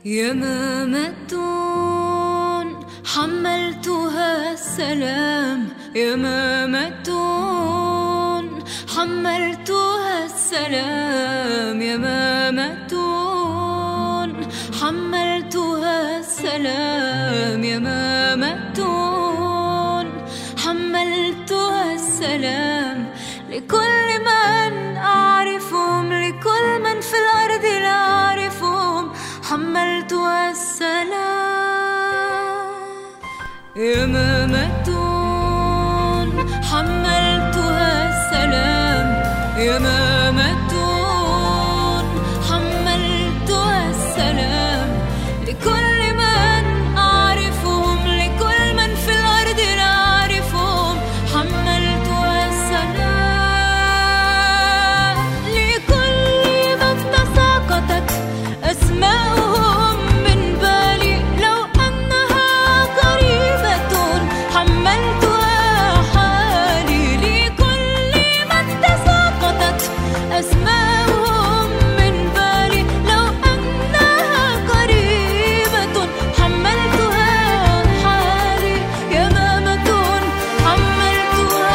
يمامة حملتها السلام، يمامة حملتها السلام، يمامة حملتها السلام، يمامة حملتها السلام لكل من أعرفهم، لكل من في الأرض لا أعرفهم، حملتها السلام. يمامة حملتها السلام، يمامة حملتها السلام لكل من أعرفهم، لكل من في الأرض لا أعرفهم، حملتها السلام. لكل من تساقطت أسماؤهم من بالي، لو أنها قريبة حملتها حالي. لكل من تساقطت أسماؤهم من بالي، لو أنها قريبة حملتها حالي. يمامة حملتها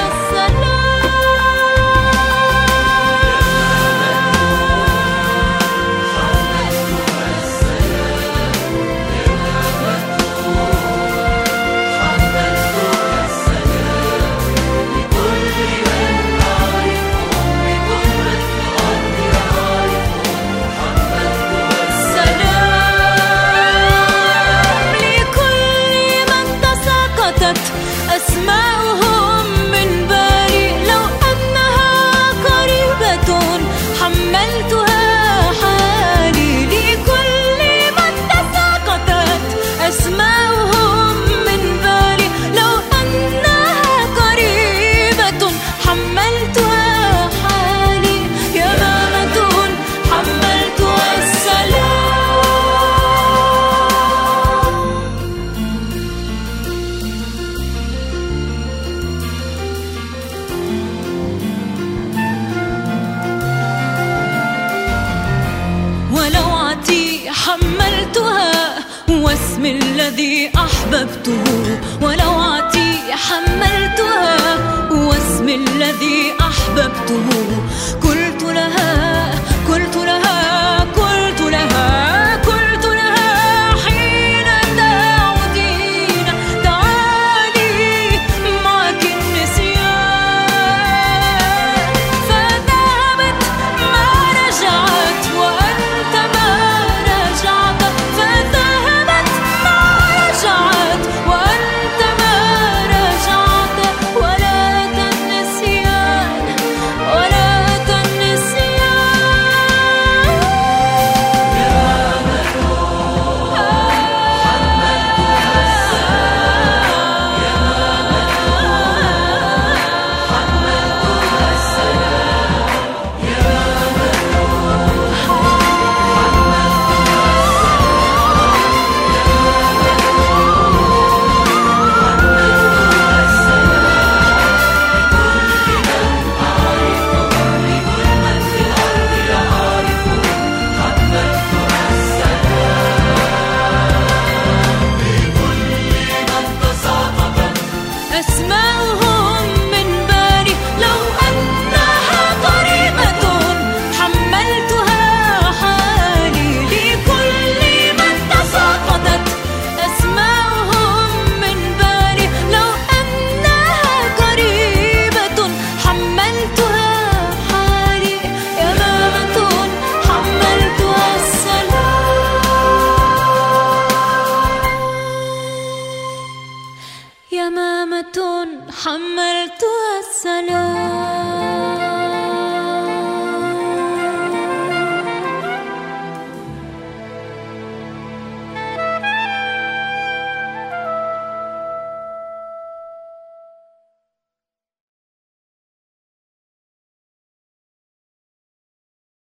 أسماؤهم من بالي، لو أنها قريبة حملتها حالي. لكل من تساقطت أسماؤهم من بالي، لو أنها قريبة حملتها حالي. يمامة حملتها السلام. ولوعتي حملتها واسم الذي أحببته، ولوعتي حملتها واسم الذي أحببته. قلت لها قلت لها قلت لها قلت لها حين تعودين تعالي معك النسيان. فذهبت ما رجعت وأنت ما رجعت، فذهبت ما رجعت وأنت ما رجعت. ولا النسيان ولا أسماؤهم من بالي، لو أنها قريبة حملتها حالي. لكل من تساقطت أسماؤهم من بالي، لو أنها قريبة حملتها حالي. يمامة حملتها السلام، يمامة حملتها السلام.